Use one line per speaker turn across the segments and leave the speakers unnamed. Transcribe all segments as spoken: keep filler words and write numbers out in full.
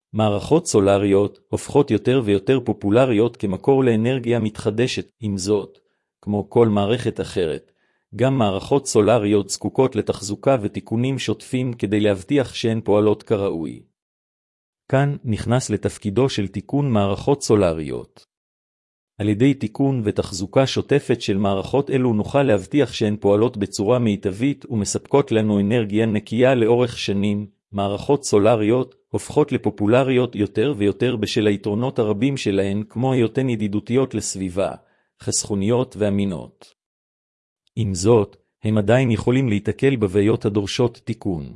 מערכות סולריות הופכות יותר ויותר פופולריות כמקור לאנרגיה מתחדשת. עם זאת, כמו כל מערכת אחרת, גם מערכות סולריות זקוקות לתחזוקה ותיקונים שוטפים כדי להבטיח שהן פועלות כראוי. כאן נכנס לתפקידו של תיקון מערכות סולריות. על ידי תיקון ותחזוקה שוטפת של מערכות אלו נוכל להבטיח שהן פועלות בצורה מיטבית ומספקות לנו אנרגיה נקייה לאורך שנים. מערכות סולריות הופכות לפופולריות יותר ויותר בשל היתרונות הרבים שלהן, כמו היותן ידידותיות לסביבה, חסכוניות ואמינות. עם זאת, הם עדיין יכולים להתקל בבעיות הדורשות תיקון.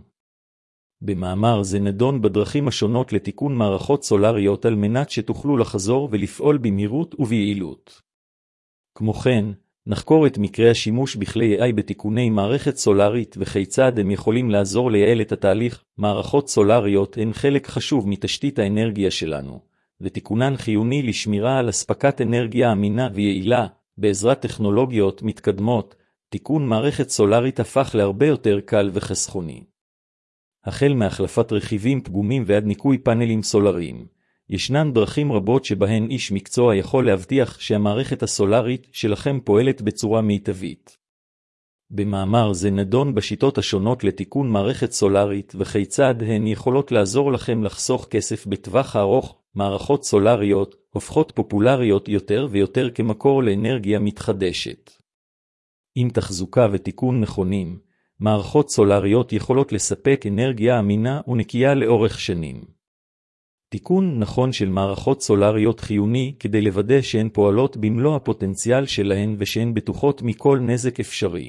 במאמר זה נדון בדרכים השונות לתיקון מערכות סולריות על מנת שתוכלו לחזור ולפעול במהירות וביעילות. כמו כן, נחקור את מקרי השימוש בכלי איי איי בתיקוני מערכת סולרית וכיצד הם יכולים לעזור לייעל את התהליך. מערכות סולריות הן חלק חשוב מתשתית האנרגיה שלנו, ותיקונן חיוני לשמירה על אספקת אנרגיה אמינה ויעילה. בעזרת טכנולוגיות מתקדמות, תיקון מערכת סולרית הפך להרבה יותר קל וחסכוני. החל מהחלפת רכיבים פגומים ועד ניקוי פאנלים סולריים, ישנן דרכים רבות שבהן איש מקצוע יכול להבטיח שהמערכת הסולרית שלכם פועלת בצורה מיטבית. במאמר זה נדון בשיטות השונות לתיקון מערכת סולרית וכיצד הן יכולות לעזור לכם לחסוך כסף בטווח הארוך. מערכות סולריות הופכות פופולריות יותר ויותר כמקור לאנרגיה מתחדשת. עם תחזוקה ותיקון נכונים, מערכות סולריות יכולות לספק אנרגיה אמינה ונקייה לאורך שנים. תיקון נכון של מערכות סולריות חיוני כדי לוודא שהן פועלות במלוא הפוטנציאל שלהן ושהן בטוחות מכל נזק אפשרי.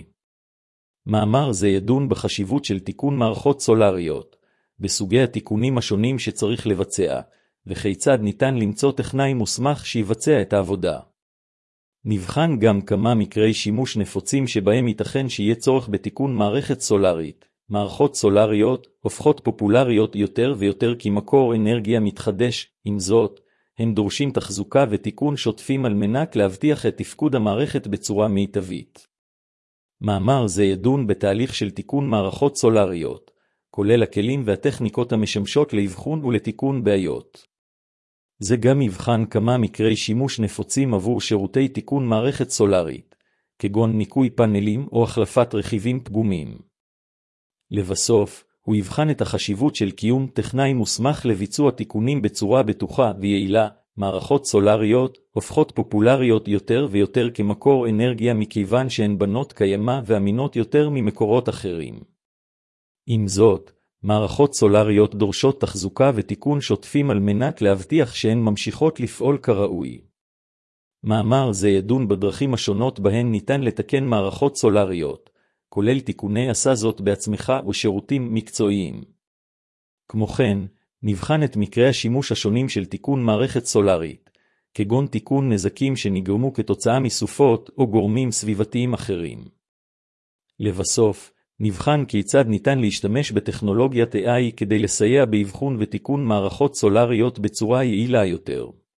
מאמר זה ידון בחשיבות של תיקון מערכות סולריות, בסוגי התיקונים השונים שצריך לבצע, וכיצד ניתן למצוא טכנאי מוסמך שיבצע את העבודה. נבחן גם כמה מקרי שימוש נפוצים שבהם ייתכן שיהיה צורך בתיקון מערכת סולרית. מערכות סולריות הופכות פופולריות יותר ויותר כמקור אנרגיה מתחדש. עם זאת, הם דורשים תחזוקה ותיקון שוטפים על מנת להבטיח את תפקוד המערכת בצורה מיטבית. מאמר זה ידון בתהליך של תיקון מערכות סולריות, כולל הכלים והטכניקות המשמשות לאבחון ולתיקון בעיות. זה גם יבחן כמה מקרי שימוש נפוצים עבור שירותי תיקון מערכת סולרית, כגון ניקוי פאנלים או החלפת רכיבים פגומים. לבסוף, הוא יבחן את החשיבות של קיום טכנאי מוסמך לביצוע תיקונים בצורה בטוחה ויעילה. מערכות סולריות הופכות פופולריות יותר ויותר כמקור אנרגיה מכיוון שהן בנות קיימא ואמינות יותר ממקורות אחרים. עם זאת, מערכות סולריות דורשות תחזוקה ותיקון שוטפים על מנת להבטיח שהן ממשיכות לפעול כראוי. מאמר זה ידון בדרכים השונות בהן ניתן לתקן מערכות סולריות, כולל תיקוני עשה זאת בעצמך ושירותים מקצועיים. כמו כן, נבחן את מקרי השימוש השונים של תיקון מערכת סולרית, כגון תיקון נזקים שנגרמו כתוצאה מסופות או גורמים סביבתיים אחרים. לבסוף, נבחן כיצד ניתן להשתמש בטכנולוגיית איי איי כדי לסייע באבחון ותיקון מערכות סולריות בצורה יעילה יותר.